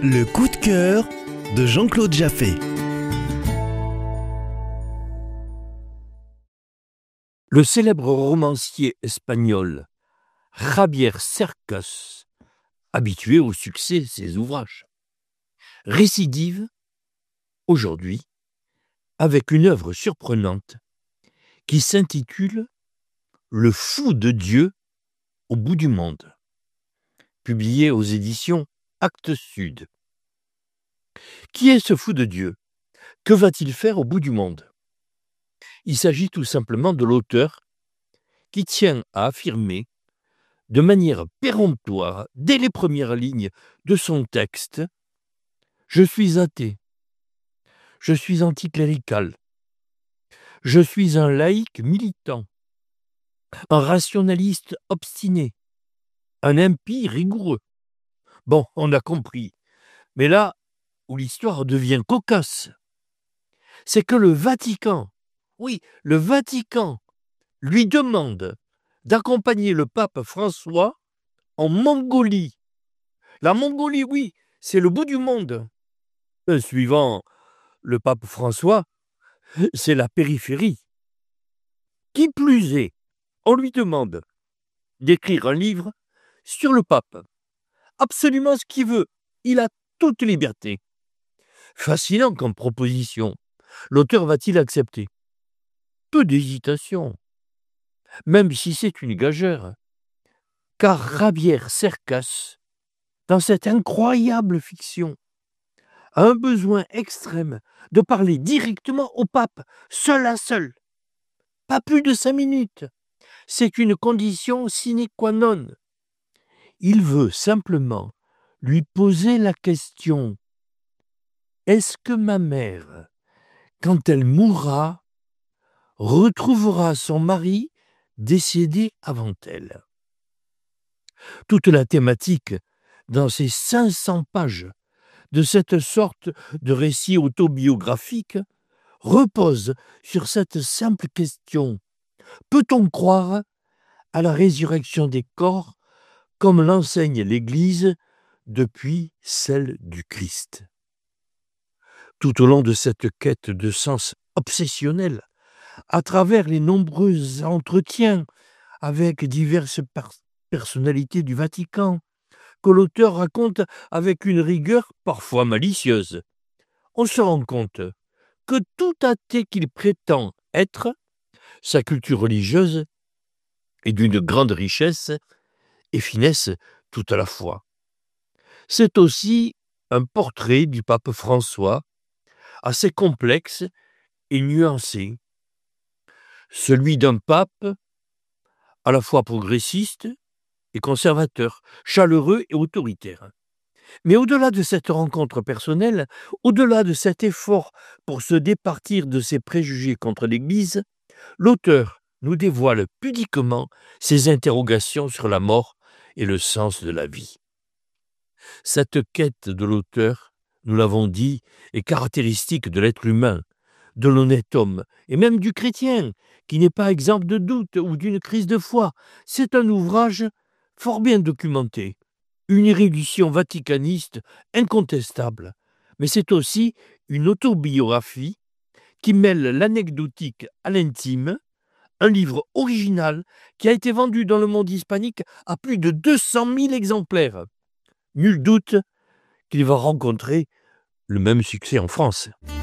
Le coup de cœur de Jean-Claude Jaffé. Le célèbre romancier espagnol Javier Cercas, habitué au succès de ses ouvrages, récidive aujourd'hui avec une œuvre surprenante qui s'intitule « Le fou de Dieu au bout du monde », publié aux éditions Actes Sud. Qui est ce fou de Dieu? Que va-t-il faire au bout du monde? Il s'agit tout simplement de l'auteur qui tient à affirmer de manière péremptoire, dès les premières lignes de son texte, « Je suis athée, je suis anticlérical, je suis un laïc militant, un rationaliste obstiné, un impie rigoureux. » Bon, on a compris. Mais là où l'histoire devient cocasse, c'est que le Vatican, oui, le Vatican, lui demande d'accompagner le pape François en Mongolie. La Mongolie, oui, c'est le bout du monde. Suivant le pape François, c'est la périphérie. Qui plus est, on lui demande d'écrire un livre sur le pape. Absolument ce qu'il veut. Il a toute liberté. Fascinant comme proposition. L'auteur va-t-il accepter? Peu d'hésitation, même si c'est une gageure. Car Javier Cercas, dans cette incroyable fiction, a un besoin extrême de parler directement au pape, seul à seul. Pas plus de 5 minutes. C'est une condition sine qua non. Il veut simplement lui poser la question: est-ce que ma mère, quand elle mourra, retrouvera son mari décédé avant elle? Toute la thématique dans ces 500 pages de cette sorte de récit autobiographique repose sur cette simple question: peut-on croire à la résurrection des corps comme l'enseigne l'Église depuis celle du Christ? Tout au long de cette quête de sens obsessionnel, à travers les nombreux entretiens avec diverses personnalités du Vatican, que l'auteur raconte avec une rigueur parfois malicieuse, on se rend compte que tout athée qu'il prétend être, sa culture religieuse est d'une grande richesse et finesse tout à la fois. C'est aussi un portrait du pape François, assez complexe et nuancé, celui d'un pape à la fois progressiste et conservateur, chaleureux et autoritaire. Mais au-delà de cette rencontre personnelle, au-delà de cet effort pour se départir de ses préjugés contre l'Église, l'auteur nous dévoile pudiquement ses interrogations sur la mort et le sens de la vie. Cette quête de l'auteur, nous l'avons dit, est caractéristique de l'être humain, de l'honnête homme, et même du chrétien, qui n'est pas exempt de doute ou d'une crise de foi. C'est un ouvrage fort bien documenté, une érudition vaticaniste incontestable, mais c'est aussi une autobiographie qui mêle l'anecdotique à l'intime, un livre original qui a été vendu dans le monde hispanique à plus de 200 000 exemplaires. Nul doute qu'il va rencontrer le même succès en France.